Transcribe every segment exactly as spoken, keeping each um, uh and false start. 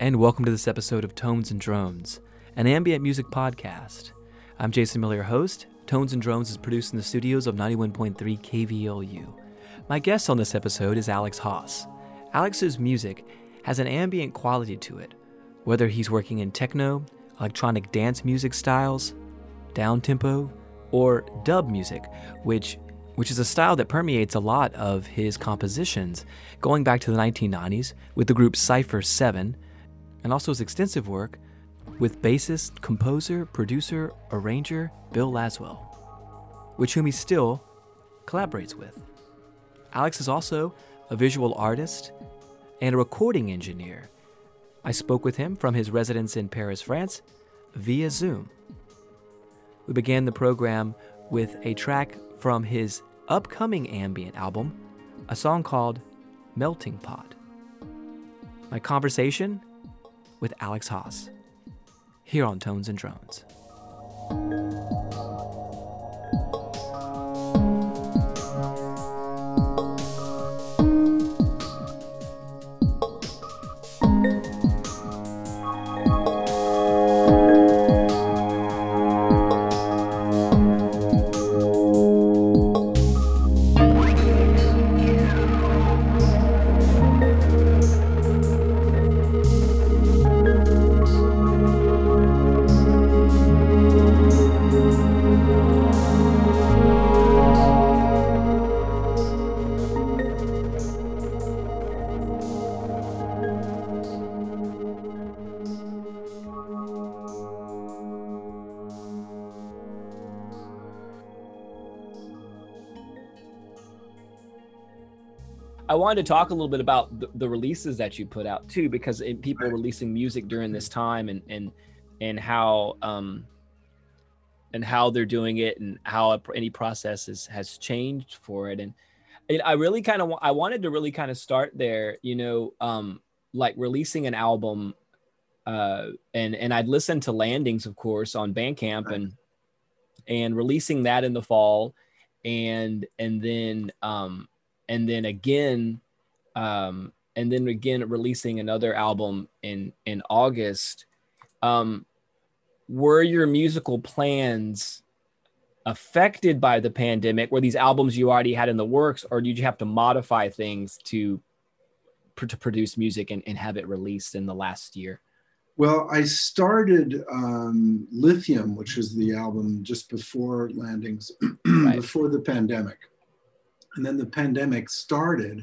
and welcome to this episode of Tones and Drones, an ambient music podcast. I'm Jason Miller, your host. Tones and Drones is produced in the studios of ninety-one point three K V L U. My guest on this episode is Alex Haas. Alex's music has an ambient quality to it, whether he's working in techno, electronic dance music styles, down-tempo, or dub music, which which is a style that permeates a lot of his compositions, going back to the nineteen nineties with the group Cypher seven, and also his extensive work with bassist, composer, producer, arranger Bill Laswell, which whom he still collaborates with. Alex is also a visual artist and a recording engineer. I spoke with him from his residence in Paris, France, via Zoom. We began the program with a track from his upcoming ambient album, a song called Melting Pot. My conversation with Alex Haas, here on Tones and Drones. I wanted to talk a little bit about the, the releases that you put out too, because it, people are releasing music during this time, and and and how um and how they're doing it, and how any process is, has changed for it. And, and I really kind of I wanted to really kind of start there, you know, um like releasing an album, uh, and and I'd listened to Landings, of course, on Bandcamp, and and releasing that in the fall, and and then um. And then again, um, and then again, releasing another album in, in August. Um, were your musical plans affected by the pandemic? Were these albums you already had in the works, or did you have to modify things to, to produce music and, and have it released in the last year? Well, I started um, Lithium, which was the album just before Landings, right. before the pandemic. And then the pandemic started,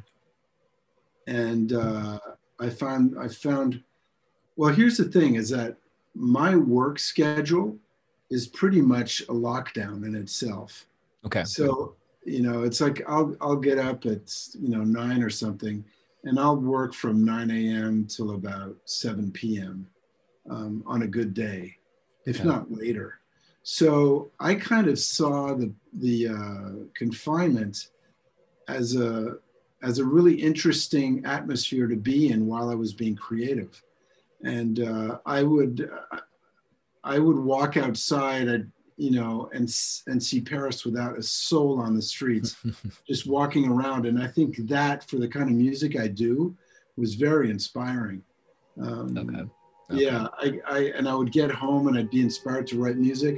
and uh, I found, I found, well, here's the thing is that my work schedule is pretty much a lockdown in itself. Okay. So, you know, it's like, I'll, I'll get up at, you know, nine or something, and I'll work from nine a.m. till about seven p.m. Um, on a good day, if okay. not later. So I kind of saw the, the uh, confinement as a as a really interesting atmosphere to be in while I was being creative. And uh, I would I would walk outside, I'd, you know, and and see Paris without a soul on the streets, just walking around. And I think that for the kind of music I do was very inspiring. Um, okay. okay. Yeah, I, I and I would get home and I'd be inspired to write music.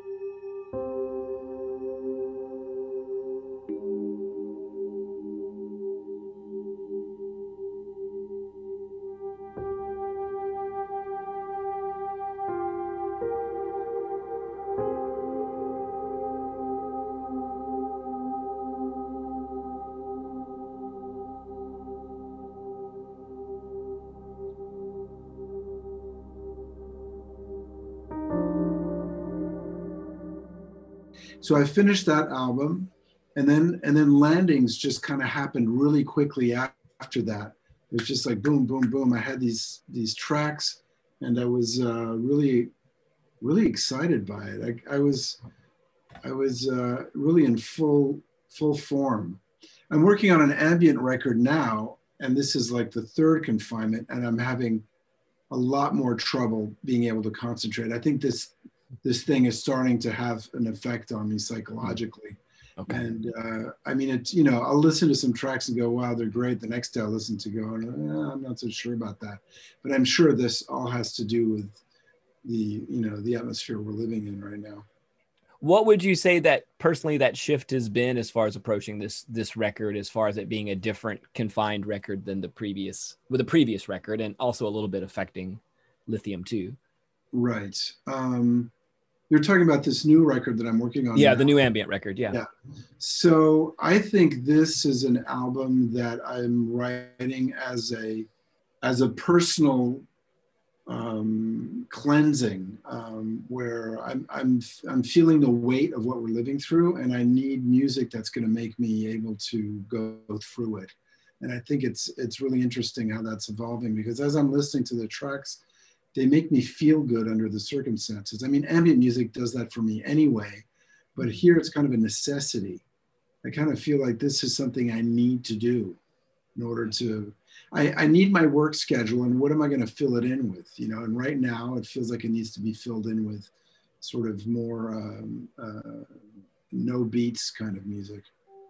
So I finished that album, and then and then Landings just kind of happened really quickly after that. It was just like boom, boom, boom. I had these these tracks, and I was uh, really, really excited by it. I, I was, I was uh, really in full full form. I'm working on an ambient record now, and this is like the third confinement, and I'm having a lot more trouble being able to concentrate. I think this. This thing is starting to have an effect on me psychologically. Okay. And uh, I mean, it's, you know, I'll listen to some tracks and go, wow, they're great. The next day I'll listen to go, eh, I'm not so sure about that. But I'm sure this all has to do with the, you know, the atmosphere we're living in right now. What would you say that personally that shift has been as far as approaching this this record, as far as it being a different confined record than the previous, with the previous record, and also a little bit affecting Lithium too? Right. Um, you're talking about this new record that I'm working on. Yeah, now. The new ambient record. Yeah. Yeah. So I think this is an album that I'm writing as a as a personal um, cleansing, um, where I'm I'm I'm feeling the weight of what we're living through, and I need music that's going to make me able to go through it. And I think it's it's really interesting how that's evolving, because as I'm listening to the tracks, they make me feel good under the circumstances. I mean, ambient music does that for me anyway, but here it's kind of a necessity. I kind of feel like this is something I need to do in order to, I, I need my work schedule, and what am I going to fill it in with? You know, and right now it feels like it needs to be filled in with sort of more um, uh, no beats kind of music.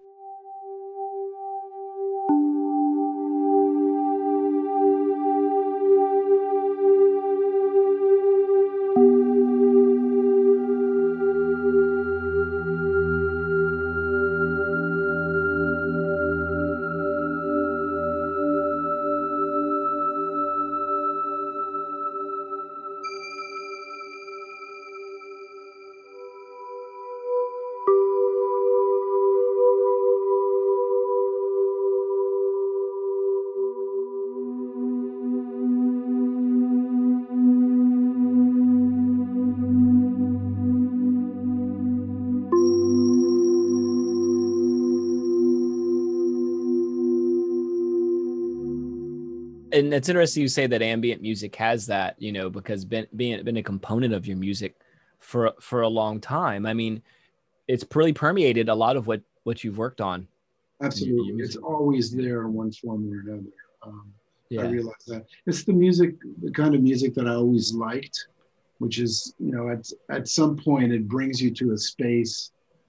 And it's interesting you say that ambient music has that, you know, because been, being been a component of your music for for a long time. I mean, it's really permeated a lot of what what you've worked on. Absolutely, it's always there in one form or another. Um, yeah. I realize that it's the music, the kind of music that I always liked, which is, you know, at at some point it brings you to a space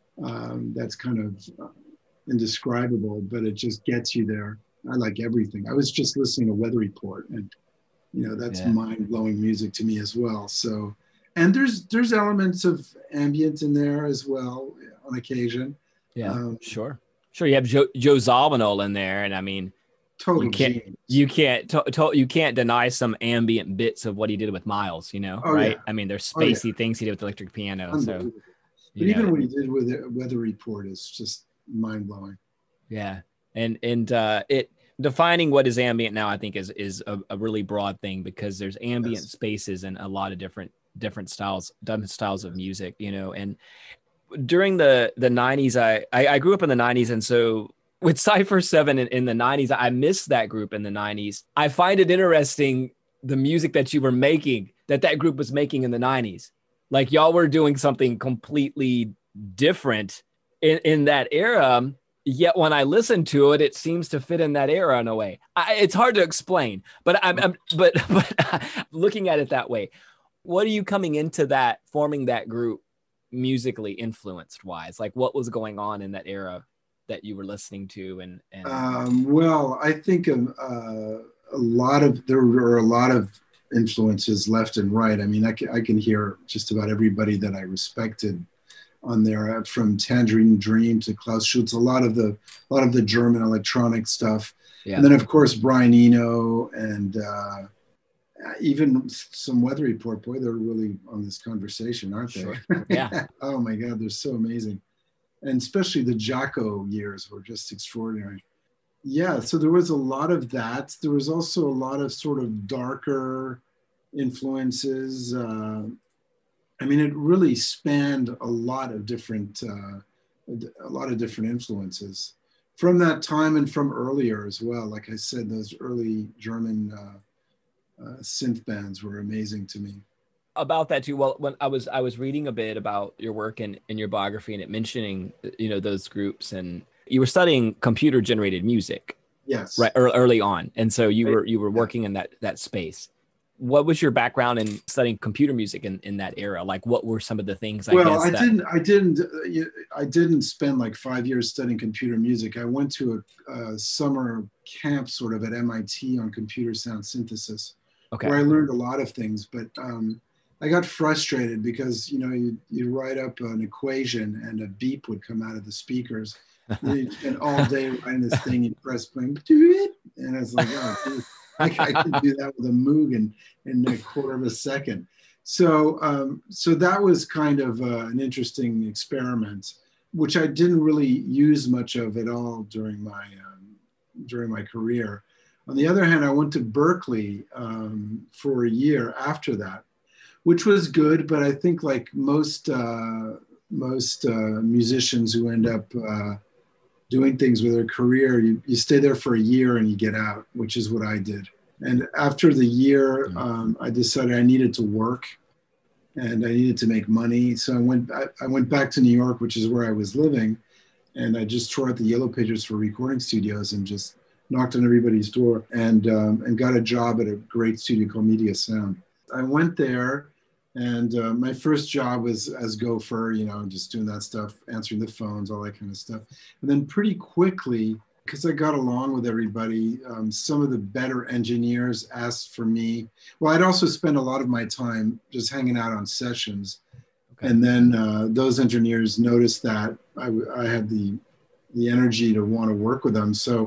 um, that's kind of uh, indescribable, but it just gets you there. I like everything. I was just listening to Weather Report, and you know that's yeah. mind-blowing music to me as well. So, and there's there's elements of ambient in there as well on occasion. Yeah, um, sure, sure. You have Joe, Joe Zawinul in there, and I mean, totally you can't genius. you can't to, to, you can't deny some ambient bits of what he did with Miles. You know, oh, right? Yeah. I mean, there's spacey oh, yeah. things he did with electric piano. So, but even know. what he did with Weather Report is just mind-blowing. Yeah. And and uh, it defining what is ambient now, I think, is is a, a really broad thing, because there's ambient yes. spaces and a lot of different different styles, different styles of music, you know. And during the the nineties, I, I I grew up in the nineties, and so with Cypher Seven in, in the nineties, I missed that group in the nineties. I find it interesting the music that you were making, that that group was making in the nineties. Like y'all were doing something completely different in in that era. Yet when I listen to it, it seems to fit in that era in a way. I, it's hard to explain, but I'm, I'm but but looking at it that way, what are you coming into that, forming that group musically influenced wise? Like what was going on in that era that you were listening to? And, and... Um, well, I think um, uh, a lot of there are a lot of influences left and right. I mean, I can, I can hear just about everybody that I respected on there, uh, from Tangerine Dream to Klaus Schulze, a lot of the a lot of the German electronic stuff, yeah. and then of course Brian Eno and uh, even some Weather Report. Boy, they're really on this conversation, aren't they? Sure. Yeah. Oh my God, they're so amazing, and especially the Jaco years were just extraordinary. Yeah, so there was a lot of that. There was also a lot of sort of darker influences. Uh, I mean, it really spanned a lot of different, uh, a lot of different influences from that time and from earlier as well. Like I said, those early German uh, uh, synth bands were amazing to me. About that too. Well, when I was I was reading a bit about your work and in your biography, and it mentioning, you know, those groups, and you were studying computer generated music. Yes. Right. Early on, and so you were you were working yeah. in that that space. what was your background in studying computer music in, in that era? Like, what were some of the things, I well, guess, I that... didn't, I didn't, uh, I didn't spend like five years studying computer music. I went to a, a summer camp sort of at M I T on computer sound synthesis, Okay. where I learned a lot of things, but um, I got frustrated because, you know, you, you write up an equation and a beep would come out of the speakers. You spend all day writing this thing, you press play, and it's like, oh, dude, like I can do that with a Moog in, in a quarter of a second. So, um, so that was kind of uh, an interesting experiment, which I didn't really use much of at all during my um, during my career. On the other hand, I went to Berkeley um, for a year after that, which was good. But I think, like most uh, most uh, musicians who end up uh, doing things with their career, you, you stay there for a year and you get out, which is what I did. And after the year, um, I decided I needed to work and I needed to make money. So I went, I, I went back to New York, which is where I was living. And I just tore out the yellow pages for recording studios and just knocked on everybody's door and, um, and got a job at a great studio called Media Sound. I went there and uh, my first job was as gopher, you know, just doing that stuff, answering the phones, all that kind of stuff. And then pretty quickly, because I got along with everybody, um, some of the better engineers asked for me. Well, I'd also spend a lot of my time just hanging out on sessions. Okay. And then uh, those engineers noticed that I, I had the, the energy to want to work with them. So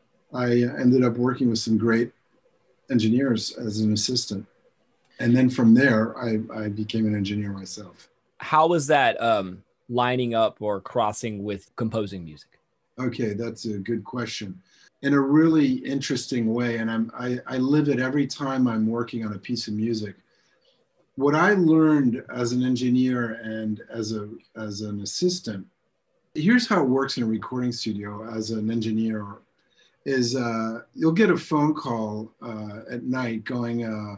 I ended up working with some great engineers as an assistant. And then from there, I, I became an engineer myself. How was that um, lining up or crossing with composing music? Okay, that's a good question. In a really interesting way, and I'm, I, I live it every time I'm working on a piece of music. What I learned as an engineer and as, a, as an assistant, here's how it works in a recording studio as an engineer, is uh, you'll get a phone call uh, at night going, uh,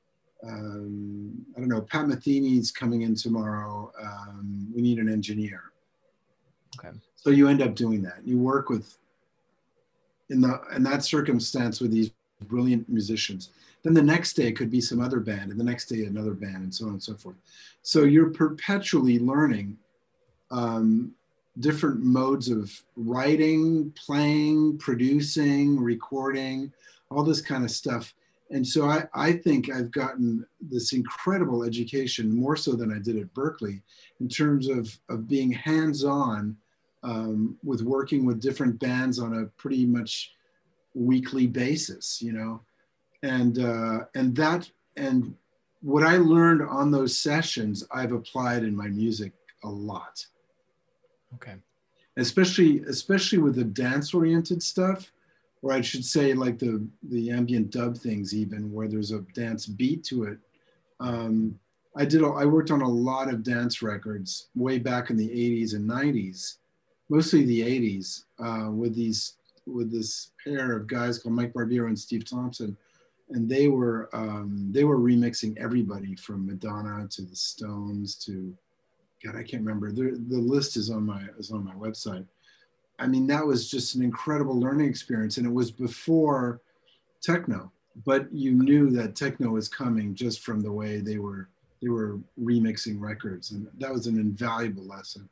um, I don't know, Pat Metheny's coming in tomorrow. Um, we need an engineer. Okay. So you end up doing that. You work with, in the in that circumstance, with these brilliant musicians. Then the next day could be some other band, and the next day another band, and so on and so forth. So you're perpetually learning um, different modes of writing, playing, producing, recording, all this kind of stuff. And so I, I think I've gotten this incredible education, more so than I did at Berkeley, in terms of, of being hands-on um, with working with different bands on a pretty much weekly basis, you know? And, uh, and that, and what I learned on those sessions, I've applied in my music a lot. Okay. Especially, especially with the dance-oriented stuff, or I should say like the, the ambient dub things even, where there's a dance beat to it. Um, I did, I worked on a lot of dance records way back in the eighties and nineties, mostly the eighties, uh, with these, with this pair of guys called Mike Barbiero and Steve Thompson. And they were, um, they were remixing everybody from Madonna to the Stones to, God, I can't remember. The, the list is on my, is on my website. I mean, that was just an incredible learning experience. And it was before techno, but you knew that techno was coming just from the way they were, they were remixing records. And that was an invaluable lesson.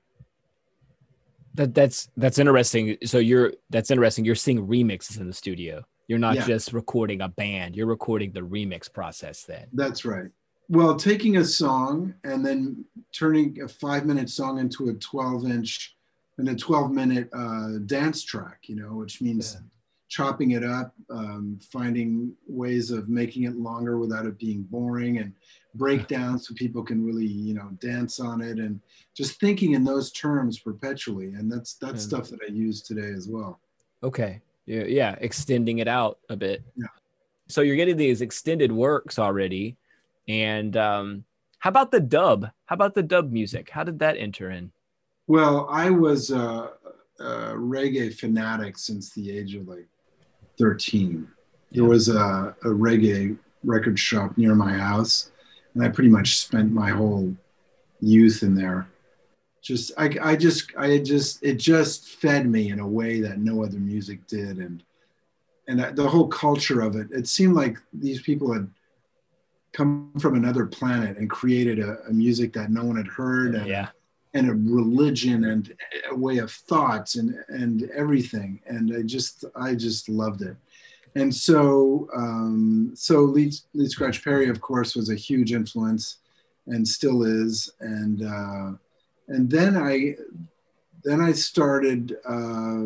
That that's, that's interesting. So you're, that's interesting. You're seeing remixes in the studio. You're not yeah. just recording a band, you're recording the remix process then. That's right. Well, taking a song and then turning a five minute song into a twelve inch and a twelve minute uh, dance track, you know, which means yeah. chopping it up, um, finding ways of making it longer without it being boring, and breakdowns so people can really, you know, dance on it, and just thinking in those terms perpetually. And that's that's yeah. stuff that I use today as well. Okay. Yeah, yeah, extending it out a bit. Yeah. So you're getting these extended works already. And um, how about the dub? How about the dub music? How did that enter in? Well, I was uh, a reggae fanatic since the age of like thirteen. There was a, a reggae record shop near my house, and I pretty much spent my whole youth in there. Just, I, I just, I just, it just fed me in a way that no other music did, and and the whole culture of it. It seemed like these people had come from another planet and created a, a music that no one had heard, and, Yeah. and a religion and a way of thoughts and, and everything. And I just, I just loved it. And so, um, so Lee, Lee Scratch Perry, of course, was a huge influence and still is. And, uh, and then I, then I started uh,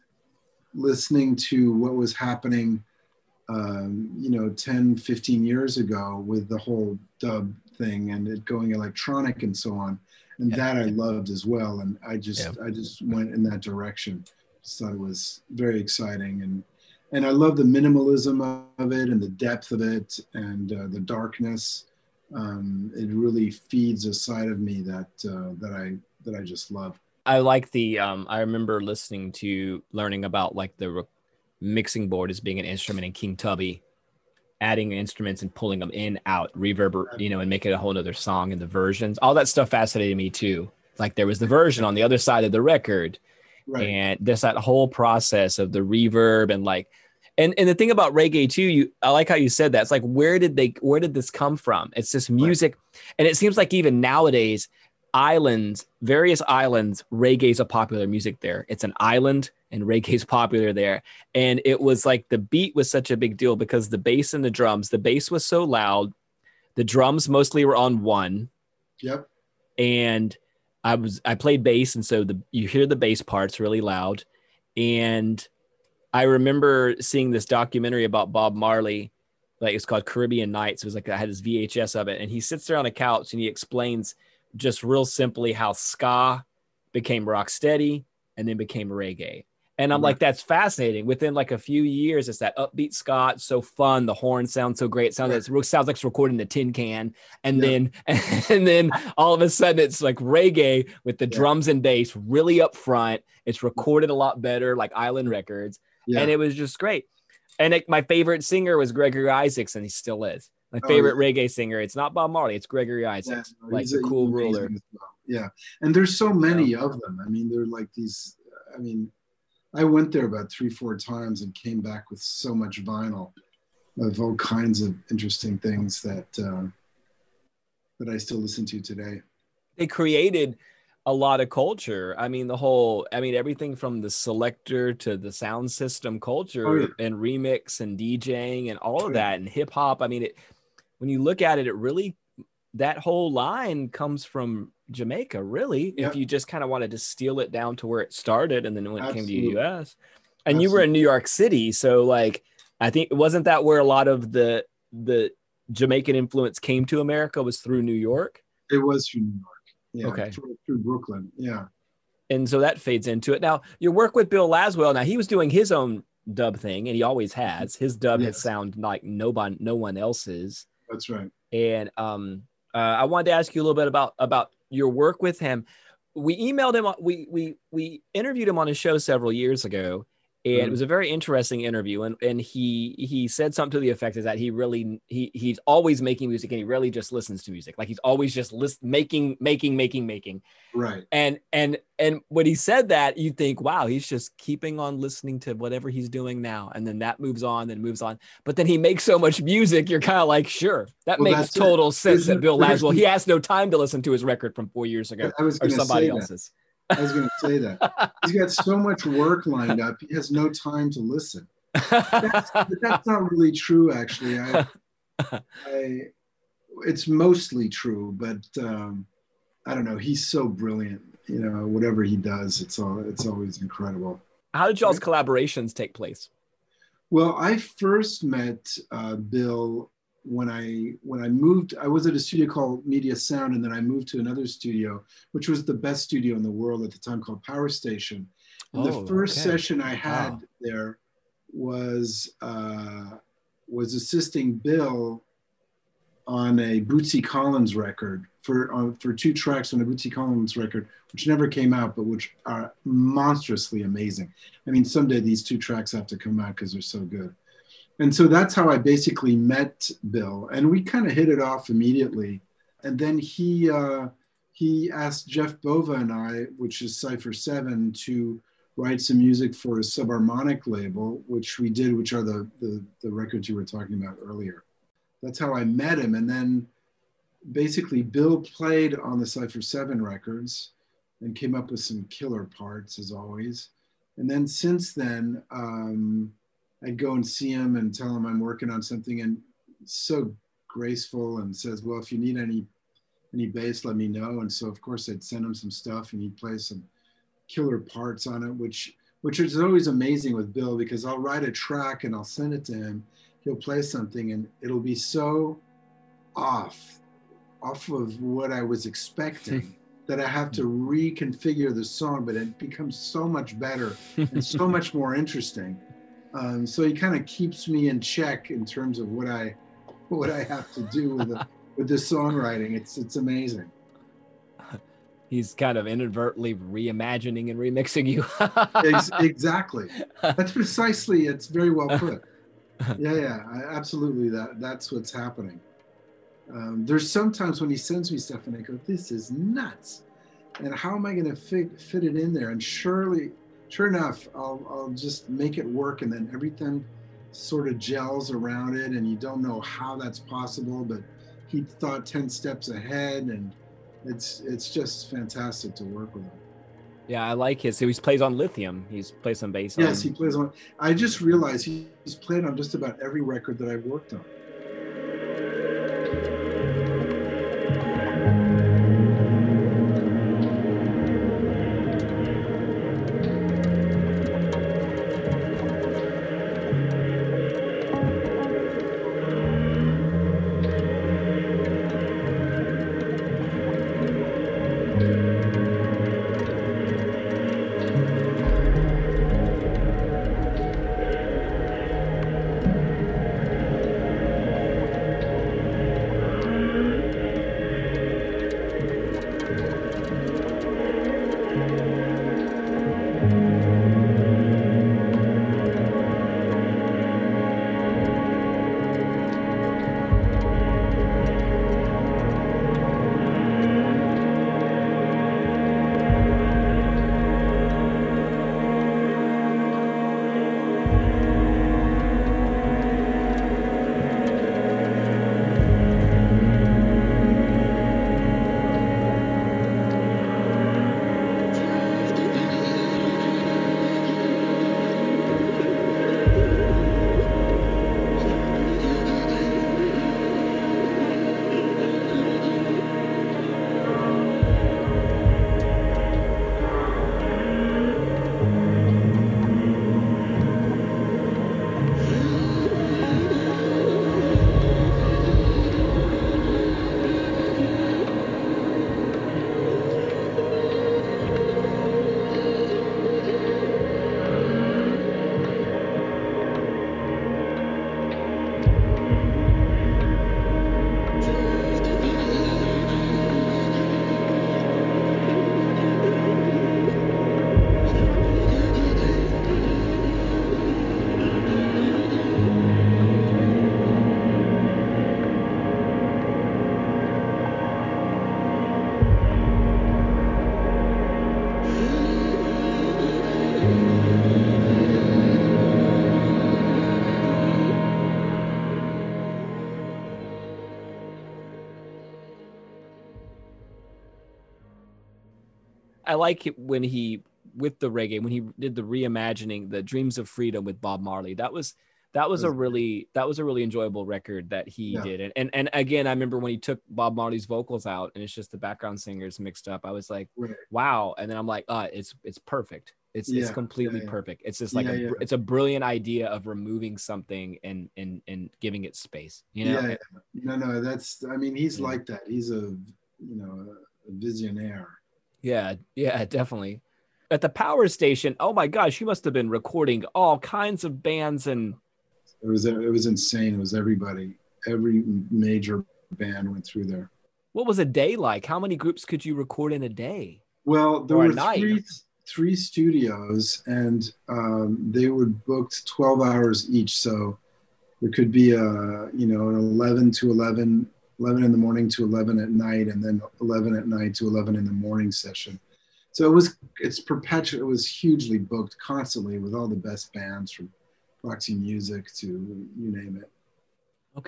listening to what was happening Um, you know, ten, fifteen years ago with the whole dub thing and it going electronic and so on. And Yeah. that I loved as well. And I just, Yeah. I just went in that direction. Just thought it was very exciting. And, and I love the minimalism of it and the depth of it and uh, the darkness. Um, it really feeds a side of me that, uh, that I, that I just love. I like the, um, I remember listening to, learning about like the re- mixing board as being an instrument in King Tubby, adding instruments and pulling them in, out, reverb, you know, and make it a whole nother song, and the versions, all that stuff fascinated me too. Like there was the version on the other side of the record, Right. and there's that whole process of the reverb and like, and, and the thing about reggae too, you, I like how you said that. It's like, where did they, where did this come from? It's this music. Right. And it seems like even nowadays, islands, various islands, reggae's a popular music there. It's an island and reggae's popular there. And it was like the beat was such a big deal because the bass and the drums, the bass was so loud. The drums mostly were on one. Yep. And I was, I played bass. And so the, you hear the bass parts really loud. And I remember seeing this documentary about Bob Marley, like it's called Caribbean Nights. It was like, I had this V H S of it, and he sits there on a couch and he explains just real simply how ska became rock steady and then became reggae. And I'm Right. like, that's fascinating. Within like a few years, it's that upbeat ska. It's so fun. The horn sounds so great. It sounds, right. It sounds like it's recorded in a tin can. And yeah. then, and then all of a sudden it's like reggae with the yeah. drums and bass really up front. It's recorded a lot better, like Island Records. Yeah. And it was just great. And it, my favorite singer was Gregory Isaacs, and he still is. My favorite oh, yeah. reggae singer. It's not Bob Marley. It's Gregory Isaacs, yeah, like the cool ruler. Well. Yeah. And there's so many yeah. of them. I mean, they're like these, I mean, I went there about three, four times and came back with so much vinyl of all kinds of interesting things that, uh, that I still listen to today. They created a lot of culture. I mean, the whole, I mean, everything from the selector to the sound system culture oh, yeah. and remix and DJing and all of that and hip hop. I mean, it, when you look at it, it really, that whole line comes from Jamaica, really, yep. if you just kind of wanted to steal it down to where it started and then when it Absolutely. Came to the U S. And Absolutely. You were in New York City. So like, I think, wasn't that where a lot of the, the Jamaican influence came to America, was through New York? It was through New York. Yeah, okay. Through, through Brooklyn. Yeah. And so that fades into it. Now, your work with Bill Laswell, now he was doing his own dub thing, and he always has. His dub yes. has sound like nobody, no one else's. That's right. And um, uh, I wanted to ask you a little bit about about your work with him. We emailed him. We we we interviewed him on his show several years ago, and mm-hmm. it was a very interesting interview. And and he he said something to the effect is that he really he he's always making music, and he rarely just listens to music. Like he's always just list, making making making making. Right. And and and when he said that, you think, wow, he's just keeping on listening to whatever he's doing now, and then that moves on, then moves on. But then he makes so much music, you're kind of like, sure, that well, makes total it. sense. Isn't, that Bill Laswell, he has no time to listen to his record from four years ago I was or somebody say else's. I was going to say that. He's got so much work lined up. He has no time to listen. That's, that's not really true, actually. I, I, it's mostly true, but um, I don't know. He's so brilliant. You know, whatever he does, it's all it's always incredible. How did y'all's collaborations take place? Well, I first met uh, Bill when I when I moved. I was at a studio called Media Sound, and then I moved to another studio, which was the best studio in the world at the time, called Power Station. And oh, the first okay. session I had wow. there was uh, was assisting Bill on a Bootsy Collins record for uh, for two tracks on a Bootsy Collins record, which never came out, but which are monstrously amazing. I mean, someday these two tracks have to come out because they're so good. And so that's how I basically met Bill, and we kind of hit it off immediately. And then he uh, he asked Jeff Bova and I, which is Cypher Seven, to write some music for his Subharmonic label, which we did, which are the the, the records you were talking about earlier. that's how I met him. And then basically Bill played on the Cypher seven records and came up with some killer parts as always. And then since then, um, I'd go and see him and tell him I'm working on something, and so graceful and says, well, if you need any any bass, let me know. And so of course I'd send him some stuff and he'd play some killer parts on it, which which is always amazing with Bill, because I'll write a track and I'll send it to him. He'll play something and it'll be so off, off of what I was expecting that I have to reconfigure the song, but it becomes so much better and so much more interesting. Um, so he kind of keeps me in check in terms of what I what I have to do with the, with the songwriting. It's it's amazing. He's kind of inadvertently reimagining and remixing you. Exactly. That's precisely, it's very well put. Yeah, yeah, I, absolutely. That That's what's happening. Um, there's sometimes when he sends me stuff and I go, this is nuts. And how am I going to fit, fit it in there? And surely, sure enough, I'll, I'll just make it work. And then everything sort of gels around it. And you don't know how that's possible, but he thought ten steps ahead. And it's it's just fantastic to work with him. Yeah, I like his. So he plays on Lithium. He's plays some bass. Yes, on... he plays on. I just realized he, he's played on just about every record that I've worked on. I like it when he, with the reggae, when he did the reimagining, the Dreams of Freedom with Bob Marley. That was that was a really that was a really enjoyable record that he yeah. did. And, and and again, I remember when he took Bob Marley's vocals out and it's just the background singers mixed up. I was like, right. wow. And then I'm like, uh, it's it's perfect. It's yeah. it's completely yeah, yeah. perfect. It's just like yeah, a, yeah. it's a brilliant idea of removing something and and and giving it space. You know? Yeah, yeah. No, no, that's. I mean, he's yeah. like that. He's a you know a visionaire. Yeah, yeah, definitely. At the power station, oh my gosh, he must have been recording all kinds of bands, and it was it was insane. It was everybody, every major band went through there. What was a day like? How many groups could you record in a day? Well, there or were three three studios, and um, they were booked twelve hours each. So there could be a you know an eleven to eleven. eleven in the morning to eleven at night, and then eleven at night to eleven in the morning session. So it was, it's perpetual. It was hugely booked constantly with all the best bands from Roxy Music to you name it. Okay.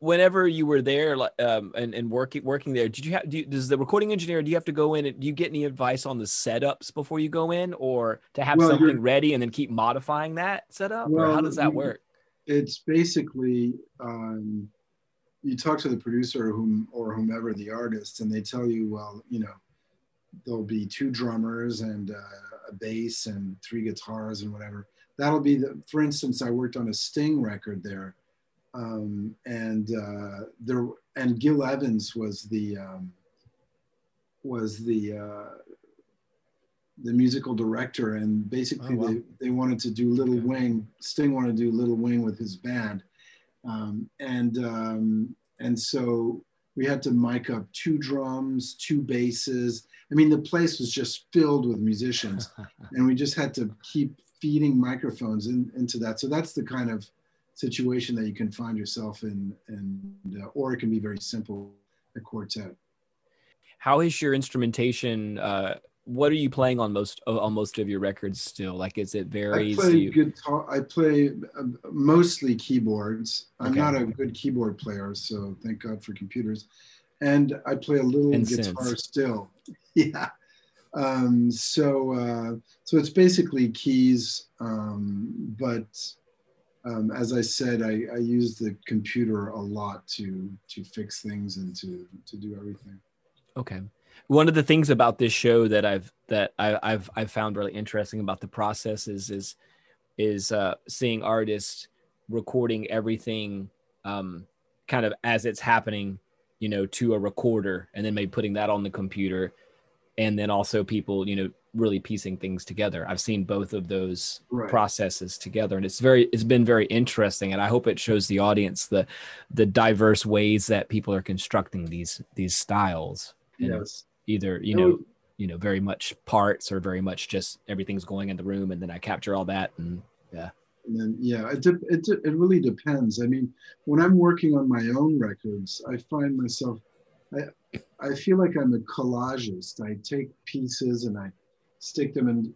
whenever you were there, like, um, and, and working working there, did you have? Do you, does the recording engineer? Do you have to go in? And, do you get any advice on the setups before you go in, or to have well, something ready and then keep modifying that setup, well, or how does that you, work? It's basically um, you talk to the producer or whom or whomever the artist, and they tell you, well, you know, there'll be two drummers and uh, a bass and three guitars and whatever. That'll be the. For instance, I worked on a Sting record there. Um, and uh, there and Gil Evans was the um, was the uh, the musical director, and basically oh, wow. they, they wanted to do Little okay. Wing. Sting wanted to do Little Wing with his band, um, and um, and so we had to mic up two drums, two basses. I mean, the place was just filled with musicians, and we just had to keep feeding microphones in, into that. So that's the kind of situation that you can find yourself in, and uh, or it can be very simple, a quartet. How is your instrumentation? Uh, what are you playing on most on most of your records still? Like, is it varies? I play you... guitar. I play uh, mostly keyboards. I'm okay. not a good keyboard player, so thank God for computers. And I play a little and guitar synths. still. Yeah. Um, so uh, so it's basically keys, um, but. Um, as I said, I, I use the computer a lot to to fix things and to to do everything. Okay. One of the things about this show that I've that I, I've I've found really interesting about the process is is is uh, seeing artists recording everything um, kind of as it's happening, you know, to a recorder, and then maybe putting that on the computer, and then also people, you know, really piecing things together. I've seen both of those right. processes together, and it's very, it's been very interesting. And I hope it shows the audience the, the diverse ways that people are constructing these, these styles. Yes. Either, you know, you know, very much parts or very much just everything's going in the room, and then I capture all that. And yeah. And then, yeah, it, de- it, de- it really depends. I mean, when I'm working on my own records, I find myself, I, I feel like I'm a collagist. I take pieces and I stick them in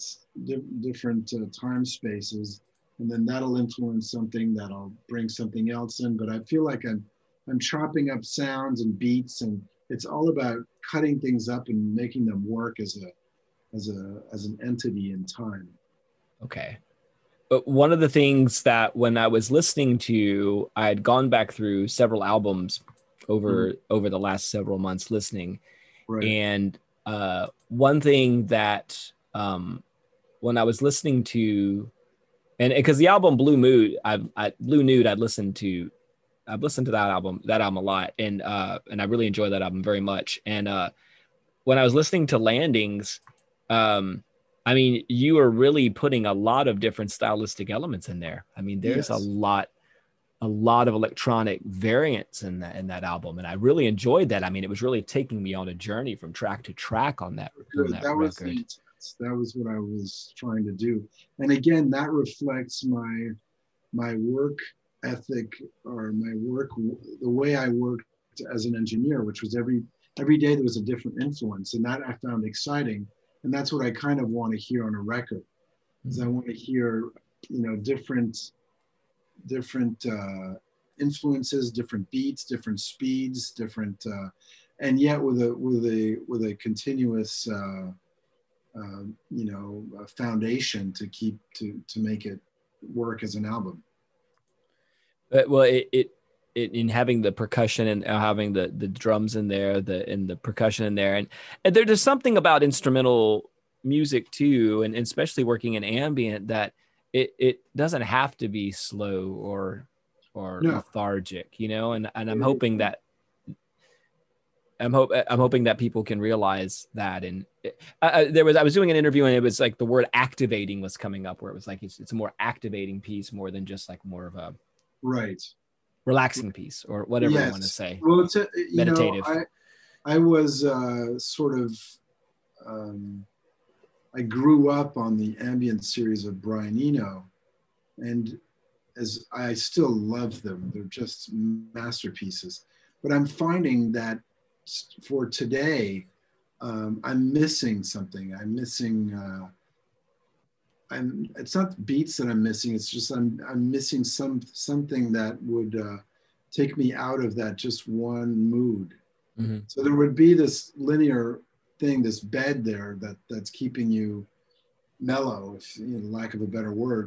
di- different uh, time spaces, and then that'll influence something, that'll bring something else in. But I feel like I'm I'm chopping up sounds and beats, and it's all about cutting things up and making them work as a as a as an entity in time. Okay. But one of the things that when I was listening to, I had gone back through several albums over mm. over the last several months listening, right. and uh, one thing that um, when I was listening to, and because the album Blue Mood, I, I Blue Nude, I'd listened to, I've listened to that album, that album a lot, and uh, and I really enjoy that album very much. And uh, when I was listening to Landings, um, I mean, you are really putting a lot of different stylistic elements in there. I mean, there's yes. a lot. a lot of electronic variants in that in that album, and I really enjoyed that. I mean, it was really taking me on a journey from track to track on that, on that, that was the intent. That was what I was trying to do, and again, that reflects my my work ethic, or my work, the way I worked as an engineer, which was every every day there was a different influence, and that I found exciting, and that's what I kind of want to hear on a record, is mm-hmm. I want to hear, you know, different. different uh, influences, different beats, different speeds, different, uh, and yet with a with a with a continuous, uh, uh, you know, a foundation to keep to to make it work as an album. But, well, it, it it in having the percussion and having the the drums in there, the and the percussion in there, and and there, there's something about instrumental music too, and, and especially working in ambient, that it it doesn't have to be slow or or no. lethargic, you know, and and I'm hoping that I'm hope I'm hoping that people can realize that. And uh, there was I was doing an interview, and it was like the word activating was coming up, where it was like it's it's a more activating piece more than just like more of a right relaxing piece, or whatever yes. you want to say. Well, it's a, you meditative. know, I I was uh, sort of. Um, I grew up on the ambient series of Brian Eno, and as I still love them, they're just masterpieces. But I'm finding that for today, um, I'm missing something. I'm missing. Uh, I'm. It's not beats that I'm missing. It's just I'm. I'm missing some something that would uh, take me out of that just one mood. Mm-hmm. So there would be this linear thing, this bed there that that's keeping you mellow, if you know, lack of a better word.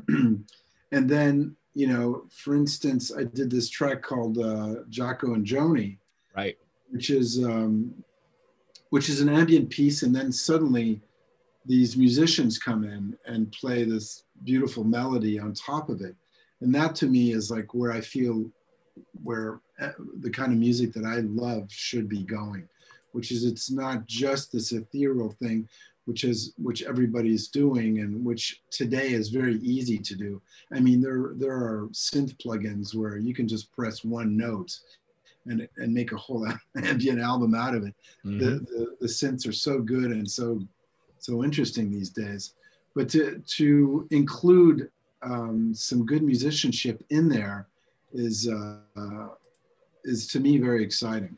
And then, you know, for instance, I did this track called uh, Jocko and Joni, right, which is um, which is an ambient piece, and then suddenly these musicians come in and play this beautiful melody on top of it, and that to me is like where I feel where the kind of music that I love should be going, which is it's not just this ethereal thing, which is which everybody's doing and which today is very easy to do. I mean, there there are synth plugins where you can just press one note and and make a whole ambient album out of it. Mm-hmm. The, the the synths are so good and so so interesting these days. But to to include um, some good musicianship in there is uh, uh, is to me very exciting.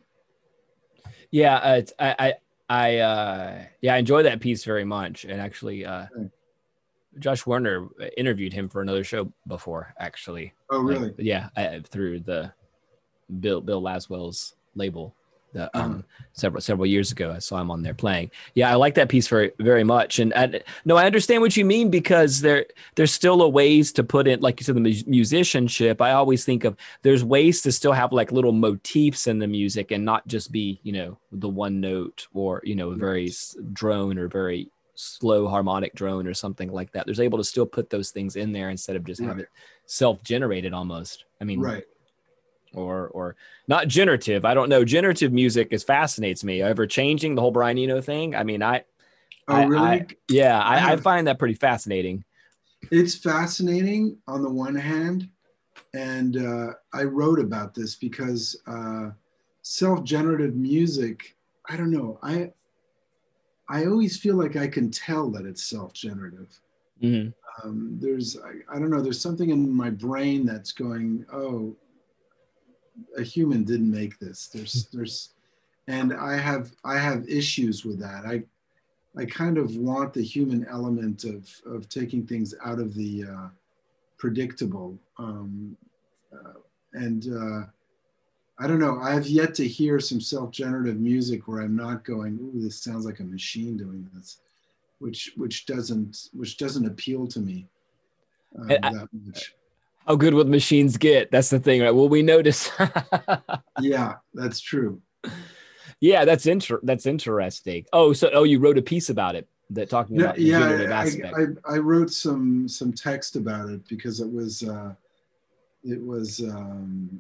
Yeah, uh, I I I uh, yeah I enjoy that piece very much, and actually, uh, okay. Josh Werner interviewed him for another show before, actually. Oh, really? Like, yeah, I, through the Bill Bill Laswell's label. The, um, uh-huh. several several years ago, I saw him on there playing. Yeah, I like that piece very very much. And I, no, I understand what you mean, because there there's still a ways to put in, like you said, the musicianship. I always think of there's ways to still have like little motifs in the music and not just be, you know, the one note or, you know, very drone or very slow harmonic drone or something like that. There's able to still put those things in there instead of just right. have it self-generated almost. I mean, right. Or, or not generative. I don't know. Generative music is fascinates me. Ever changing, the whole Brian Eno thing. I mean, I, oh I, really? I, yeah, I, I, I find that pretty fascinating. It's fascinating on the one hand, and uh, I wrote about this because uh, self-generative music. I don't know. I, I always feel like I can tell that it's self-generative. Mm-hmm. Um, there's, I, I don't know. There's something in my brain that's going, oh. A human didn't make this. There's, there's, and I have, I have issues with that. I, I kind of want the human element of, of taking things out of the uh, predictable. Um, uh, and uh, I don't know. I have yet to hear some self-generative music where I'm not going, "Ooh, this sounds like a machine doing this," which, which doesn't, which doesn't appeal to me uh, I, that much. How good will machines get? That's the thing, right? Well, we notice. Yeah, that's true. Yeah, that's inter- that's interesting. Oh, so oh, you wrote a piece about it that talking about yeah, the generative I, aspect. I, I wrote some some text about it because it was uh, it was um,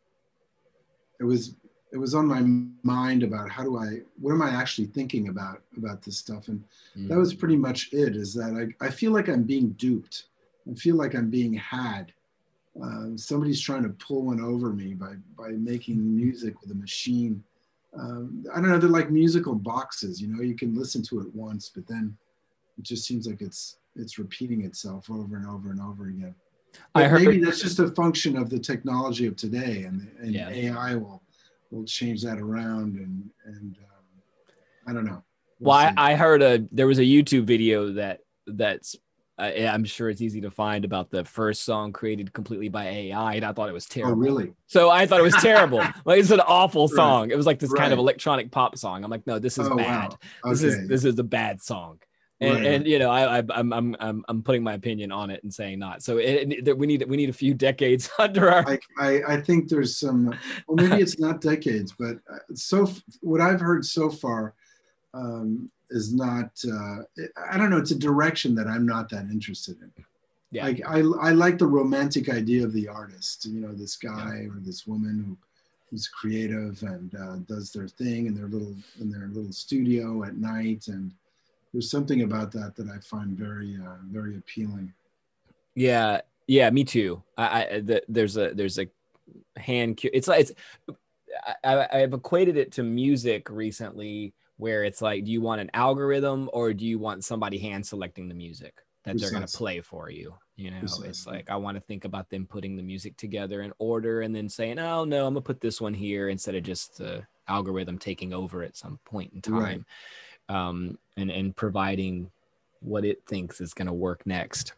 it was it was on my mind about how do I what am I actually thinking about about this stuff, and mm. that was pretty much it. Is that I I feel like I'm being duped. I feel like I'm being had. Uh, somebody's trying to pull one over me by by making music with a machine. Um, I don't know. They're like musical boxes. You know, you can listen to it once, but then it just seems like it's it's repeating itself over and over and over again. But I heard, maybe that's just a function of the technology of today, and, and yeah. A I will will change that around. And and um, I don't know. We'll, well I, I heard a there was a YouTube video that that's. Uh, I'm sure it's easy to find about the first song created completely by A I, and I thought it was terrible. Oh, really? So I thought it was terrible. Like it's an awful song. Right. It was like this right. kind of electronic pop song. I'm like, no, this is oh, bad. Wow. Okay. This is this is a bad song. And, right. and you know, I, I I'm I'm I'm I'm putting my opinion on it and saying not. So it, it, we need we need a few decades under our. I, I I think there's some. Well, maybe it's not decades, but so what I've heard so far. Um, is not uh, I don't know, it's a direction that I'm not that interested in. Yeah. Like I I like the romantic idea of the artist, you know, this guy yeah. or this woman who who's creative and uh, does their thing in their little in their little studio at night, and there's something about that that I find very uh, very appealing. Yeah, yeah, me too. I, I the, there's a there's a hand it's like it's I, I've equated it to music recently, where it's like, do you want an algorithm or do you want somebody hand selecting the music that Precisely. They're going to play for you? You know, Precisely. It's like, I want to think about them putting the music together in order and then saying, oh no, I'm gonna put this one here, instead of just the algorithm taking over at some point in time. Right. Um, and, and providing what it thinks is going to work next.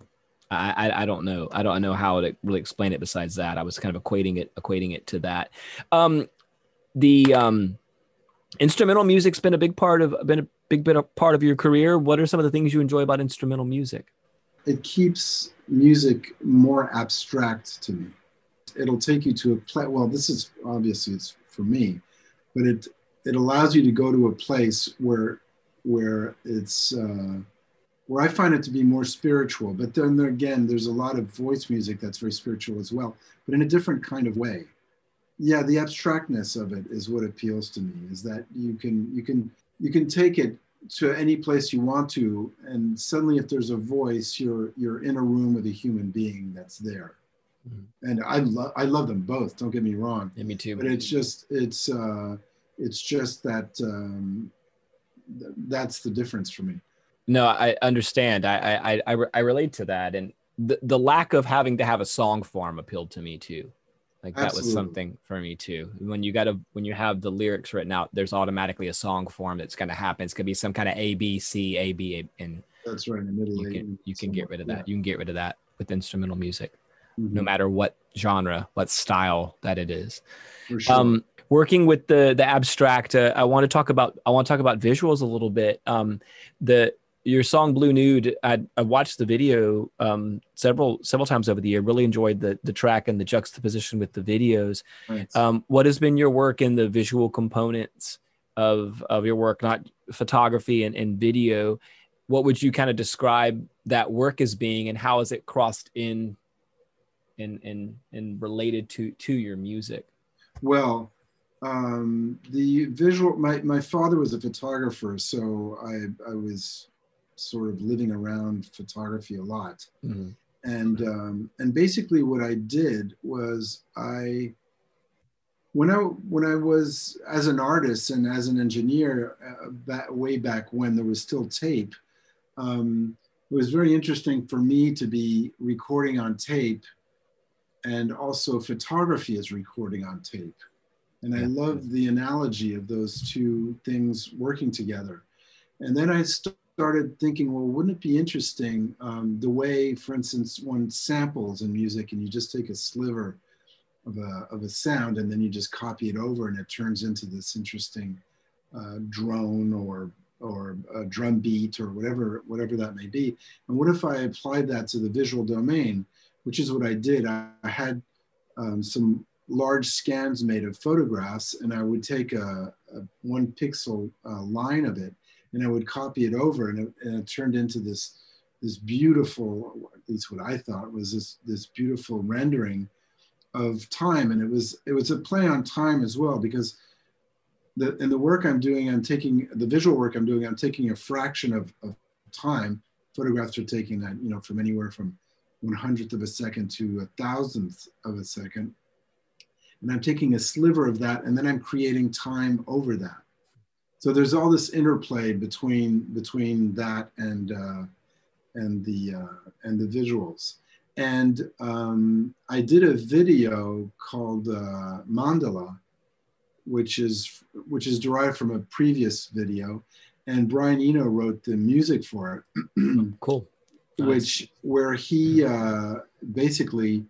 I, I I don't know. I don't know how to really explain it besides that. I was kind of equating it equating it to that. Um, the um, instrumental music's been a big part of been a big bit of part of your career. What are some of the things you enjoy about instrumental music? It keeps music more abstract to me. It'll take you to a place. Well, this is obviously it's for me, but it it allows you to go to a place where where it's uh, where I find it to be more spiritual. But then there, again, there's a lot of voice music that's very spiritual as well, but in a different kind of way. Yeah, the abstractness of it is what appeals to me. Is that you can you can you can take it to any place you want to, and suddenly, if there's a voice, you're you're in a room with a human being that's there. Mm-hmm. And I love I love them both. Don't get me wrong. Yeah, me too. But it's just it's uh, it's just that um, th- that's the difference for me. No, I understand. I I I, I relate to that, and the the lack of having to have a song form appealed to me too. Like that Absolutely. was something for me too. When you got to, when you have the lyrics written out, there's automatically a song form that's going to happen. It's going to be some kind of A, B, C, A, B, A, and that's right. In the middle, you can, you can get rid of that. Yeah. You can get rid of that with instrumental music, mm-hmm. no matter what genre, what style that it is. For sure. Um, working with the, the abstract, uh, I want to talk about, I want to talk about visuals a little bit. Um, the, Your song Blue Nude, I, I watched the video um, several several times over the year. Really enjoyed the the track and the juxtaposition with the videos. Right. Um, what has been your work in the visual components of of your work, not photography and, and video? What would you kind of describe that work as being, and how has it crossed in and and and related to to your music? Well, um, the visual. My my father was a photographer, so I I was sort of living around photography a lot. Mm-hmm. And, um, and basically what I did was I, when I, when I was as an artist and as an engineer uh, back, way back when there was still tape, um, it was very interesting for me to be recording on tape, and also photography is recording on tape. And I love the analogy of those two things working together. And then I st- started thinking, well, wouldn't it be interesting um, the way, for instance, one samples in music and you just take a sliver of a, of a sound and then you just copy it over and it turns into this interesting uh, drone or, or a drum beat or whatever, whatever that may be. And what if I applied that to the visual domain, which is what I did. I, I had um, some large scans made of photographs, and I would take a, a one pixel uh, line of it, and I would copy it over, and it, and it turned into this, this beautiful, at least what I thought was this, this beautiful rendering of time. And it was, it was a play on time as well, because the, in the work I'm doing, I'm taking, the visual work I'm doing, I'm taking a fraction of, of time. Photographs are taking that, you know, from anywhere from one hundredth of a second to a thousandth of a second. And I'm taking a sliver of that, and then I'm creating time over that. So there's all this interplay between between that and uh, and the uh, and the visuals. And um, I did a video called uh, Mandala, which is which is derived from a previous video, and Brian Eno wrote the music for it. Cool. Which nice. Where he uh, basically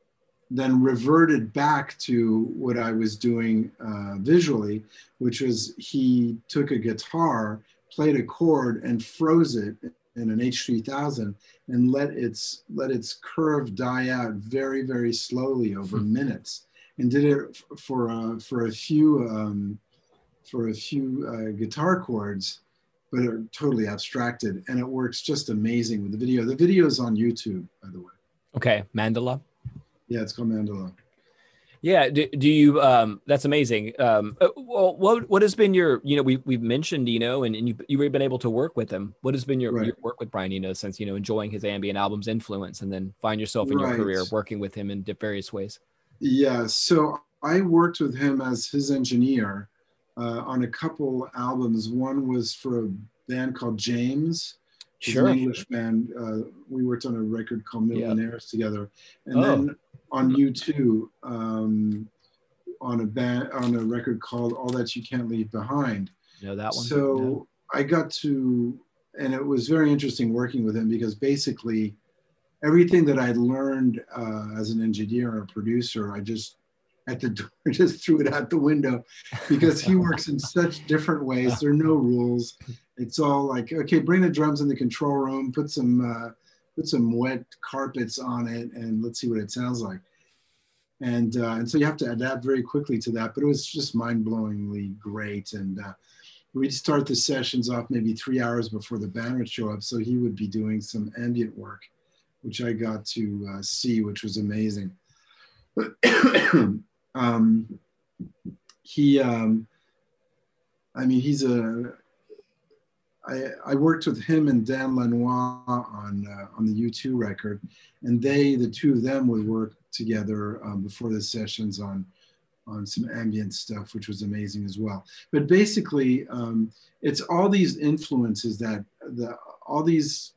then reverted back to what I was doing uh, visually, which was he took a guitar, played a chord, and froze it in an H three thousand, and let its let its curve die out very, very slowly over minutes, and did it for uh, for a few um, for a few uh, guitar chords, but are totally abstracted, and it works just amazing with the video. The video is on YouTube, by the way. Okay, Mandala. Yeah, it's called Mandala. Yeah. Do, do you, um, that's amazing. Um, well, what, what has been your, you know, we, we've mentioned, Eno, and, and you, you've been able to work with him. What has been your, right. your work with Brian Eno since, you know, enjoying his ambient albums influence, and then find yourself in right. your career working with him in various ways? Yeah. So I worked with him as his engineer uh, on a couple albums. One was for a band called James. Sure. An English band. Uh, we worked on a record called Millionaires yeah. together. And oh. then on U two, um, on a band, on a record called All That You Can't Leave Behind. You know that one? So no. I got to, and it was very interesting working with him, because basically everything that I learned uh, as an engineer or producer, I just at the door just threw it out the window, because he works in such different ways. There are no rules. It's all like, okay, bring the drums in the control room, put some uh, put some wet carpets on it, and let's see what it sounds like. And uh, and so you have to adapt very quickly to that. But it was just mind-blowingly great. And uh, we'd start the sessions off maybe three hours before the band would show up. So he would be doing some ambient work, which I got to uh, see, which was amazing. um, he, um, I mean, he's a, I, I worked with him and Dan Lanois on, uh, on the U two record, and they, the two of them would work together um, before the sessions on, on some ambient stuff, which was amazing as well. But basically, um, it's all these influences that, the, all these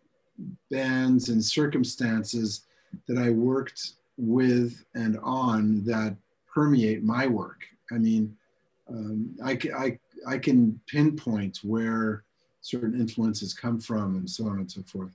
bands and circumstances that I worked with and on that permeate my work. I mean, um, I, I, I can pinpoint where certain influences come from and so on and so forth.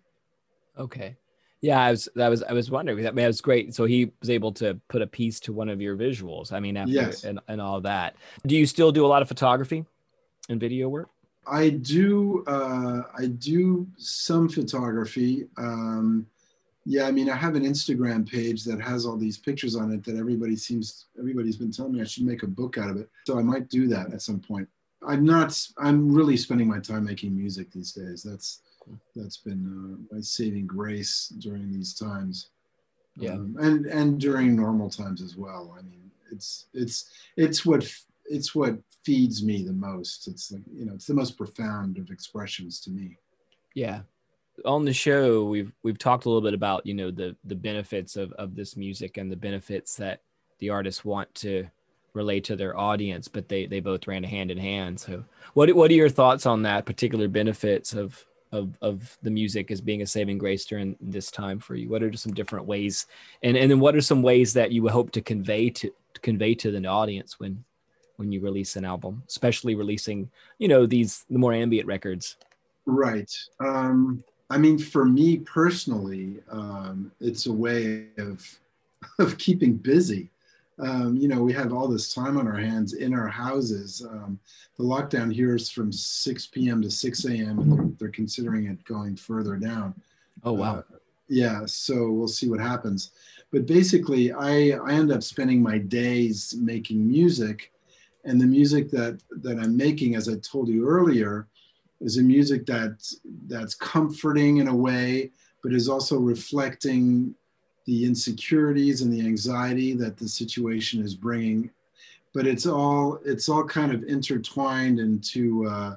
Okay. Yeah, I was, I was, I was wondering. I mean, it was great. So he was able to put a piece to one of your visuals. I mean, after yes. and, and all that. Do you still do a lot of photography and video work? I do. Uh, I do some photography. Um, yeah, I mean, I have an Instagram page that has all these pictures on it that everybody seems, everybody's been telling me I should make a book out of it. So I might do that at some point. I'm not. I'm really spending my time making music these days. That's that's been uh, my saving grace during these times. Yeah, um, and and during normal times as well. I mean, it's it's it's what it's what feeds me the most. It's like, you know, it's the most profound of expressions to me. Yeah. On the show, we've we've talked a little bit about, you know, the the benefits of of this music and the benefits that the artists want to relate to their audience, but they they both ran hand in hand. So what what are your thoughts on that particular benefits of of of the music as being a saving grace during this time for you? What are some different ways, and and then what are some ways that you would hope to convey to, to convey to the audience when when you release an album, especially releasing, you know, these the more ambient records? Right. Um, I mean, for me personally, um, it's a way of of keeping busy. Um, you know, we have all this time on our hands in our houses. Um, the lockdown here is from six p.m. to six a.m. and they're, they're considering it going further down. Oh, wow. Uh, yeah, so we'll see what happens. But basically, I, I end up spending my days making music. And the music that, that I'm making, as I told you earlier, is a music that, that's comforting in a way, but is also reflecting the insecurities and the anxiety that the situation is bringing. But it's all it's all kind of intertwined into uh,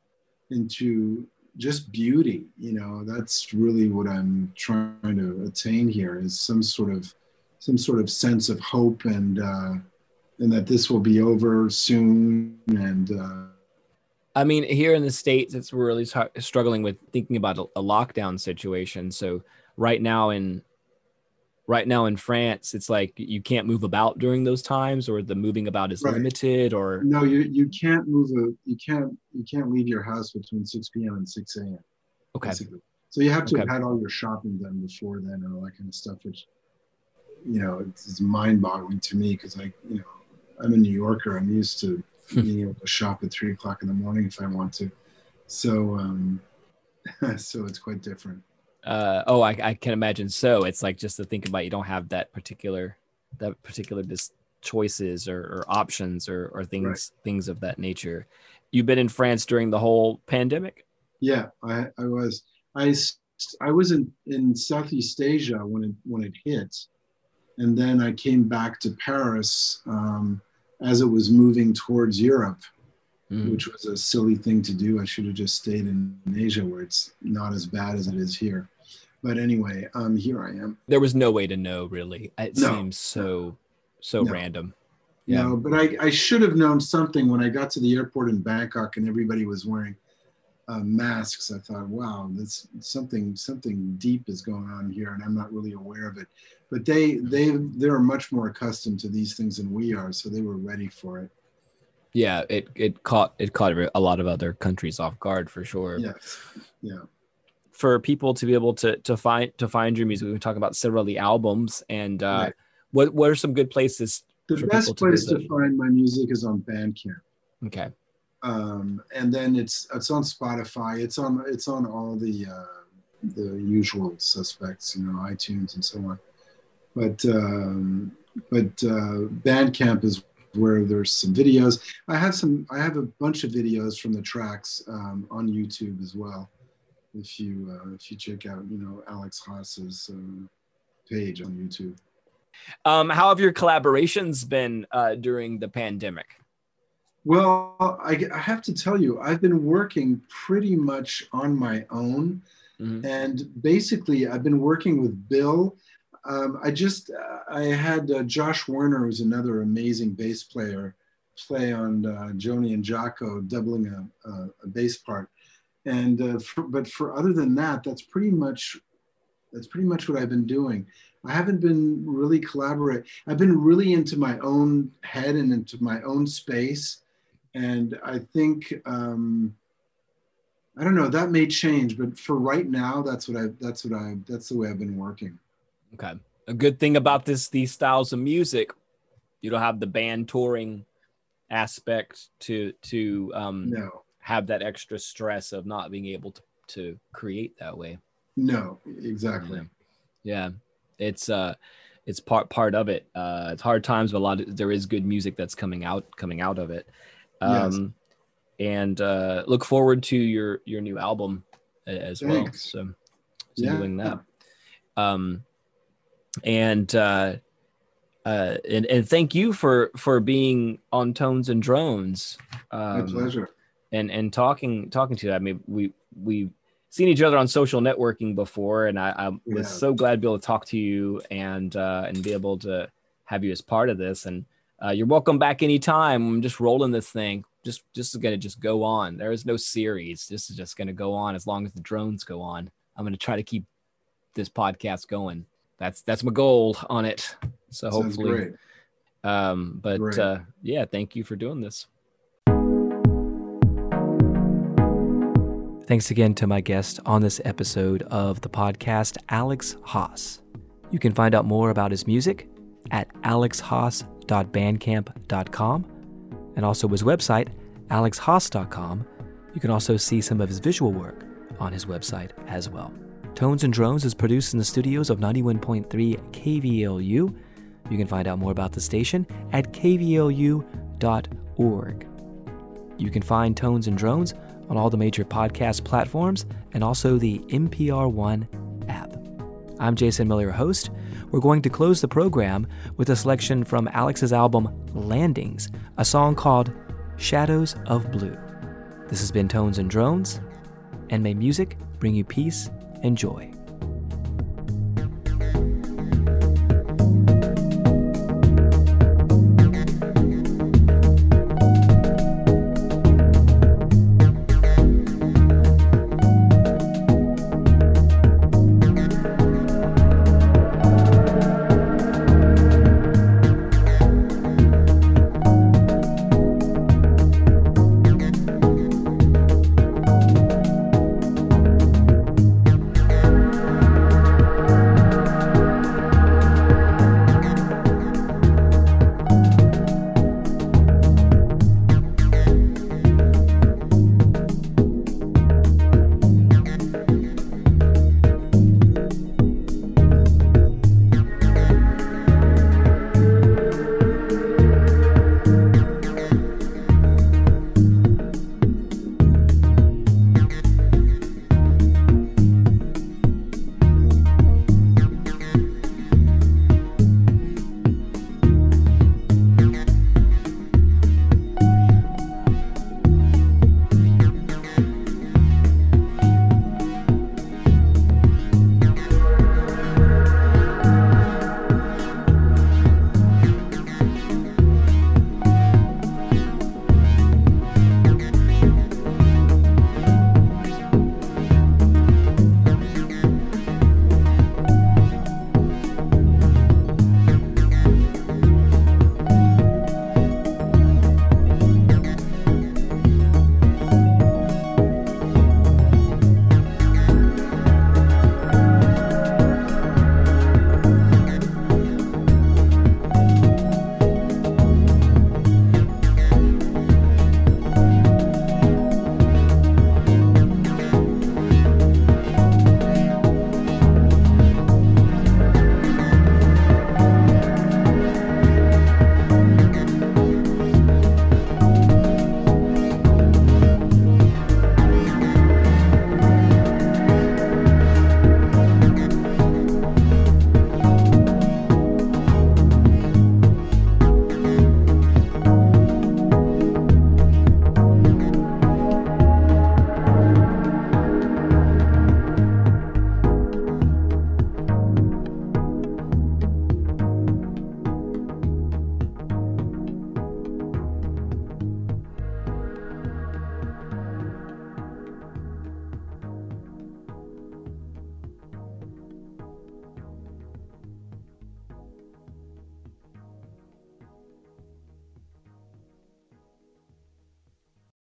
into just beauty. You know, that's really what I'm trying to attain here, is some sort of some sort of sense of hope, and uh, and that this will be over soon. And uh, I mean, here in the States, it's we're really t- struggling with thinking about a, a lockdown situation. So right now in Right now in France, it's like you can't move about during those times, or the moving about is right. limited, or no, you you can't move a you can't you can't leave your house between six p.m. and six a.m. Okay. Basically. So you have to okay. have had all your shopping done before then and all that kind of stuff, which, you know, it's, it's mind-boggling to me, because I, you know, I'm a New Yorker. I'm used to being able to shop at three o'clock in the morning if I want to. So um, so it's quite different. Uh, oh, I, I can imagine. So it's like, just to think about, you don't have that particular, that particular dis- choices or, or options or, or things, right. things of that nature. You've been in France during the whole pandemic? Yeah, I, I was. I, I was in, in Southeast Asia when it when it hit, and then I came back to Paris um, as it was moving towards Europe, mm. which was a silly thing to do. I should have just stayed in Asia, where it's not as bad as it is here. But anyway, um, here I am. There was no way to know, really. It no. seems so, so no. random. Yeah. No, but I, I should have known something when I got to the airport in Bangkok and everybody was wearing uh, masks. I thought, wow, this something something deep is going on here, and I'm not really aware of it. But they they they're much more accustomed to these things than we are, so they were ready for it. Yeah, it it caught it caught a lot of other countries off guard for sure. Yes. Yeah. for people to be able to to find to find your music? We talk about several of the albums, and uh, right. what what are some good places? The for best people place to, to find my music is on Bandcamp. Okay. Um, and then it's it's on Spotify. It's on it's on all the uh, the usual suspects, you know, iTunes and so on. But um, but uh, Bandcamp is where there's some videos. I have some. I have a bunch of videos from the tracks um, on YouTube as well. If you uh, if you check out, you know, Alex Haas's uh, page on YouTube. Um, how have your collaborations been uh, during the pandemic? Well, I, I have to tell you, I've been working pretty much on my own. Mm-hmm. And basically, I've been working with Bill. Um, I just, uh, I had uh, Josh Werner, who's another amazing bass player, play on uh, Joni and Jaco, doubling a, a, a bass part. And, uh, for, but for other than that, that's pretty much, that's pretty much what I've been doing. I haven't been really collaborating. I've been really into my own head and into my own space. And I think, um, I don't know, that may change, but for right now, that's what I, that's what I, that's the way I've been working. Okay. A good thing about this, these styles of music, you don't have the band touring aspect to, to, um, no. have that extra stress of not being able to, to create that way. No, exactly. Yeah. yeah. It's, uh, it's part, part of it. Uh, it's hard times, but a lot of, there is good music that's coming out, coming out of it. Um, yes. And, uh, look forward to your, your new album as Thanks. well. So, so yeah. doing that. Um, and, uh, uh, and, and thank you for, for being on Tones and Drones. Um, My pleasure. And, and talking, talking to you. I mean, we, we, seen each other on social networking before, and I, I was yeah. so glad to be able to talk to you and uh, and be able to have you as part of this. And uh, you're welcome back anytime. I'm just rolling this thing. Just just gonna just go on. There is no series. This is just gonna go on as long as the drones go on. I'm gonna try to keep this podcast going. That's that's my goal on it. So Sounds hopefully, great. Um, but great. Uh, yeah, thank you for doing this. Thanks again to my guest on this episode of the podcast, Alex Haas. You can find out more about his music at alex haas dot bandcamp dot com and also his website, alex haas dot com. You can also see some of his visual work on his website as well. Tones and Drones is produced in the studios of ninety-one point three K V L U. You can find out more about the station at k v l u dot org. You can find Tones and Drones on all the major podcast platforms and also the N P R One app. I'm Jason Miller, your host. We're going to close the program with a selection from Alex's album Landings, a song called Shadows of Blue. This has been Tones and Drones, and may music bring you peace and joy.